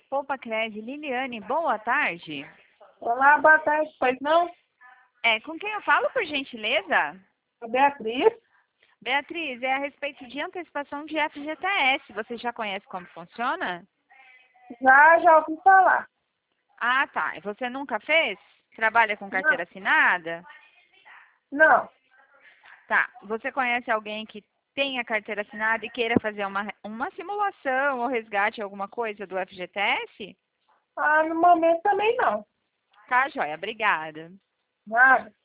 Poupa Cred, Liliane, boa tarde. Olá, boa tarde, pois não? Com quem eu falo, por gentileza? A Beatriz? Beatriz, é a respeito de antecipação de FGTS. Você já conhece como funciona? Já ouvi falar. Ah, tá. E você nunca fez? Trabalha com carteira assinada? Não. Tá. Você conhece alguém que tenha carteira assinada e queira fazer uma simulação ou resgate, alguma coisa do FGTS? No momento também não. Tá, joia. Obrigada. Nada.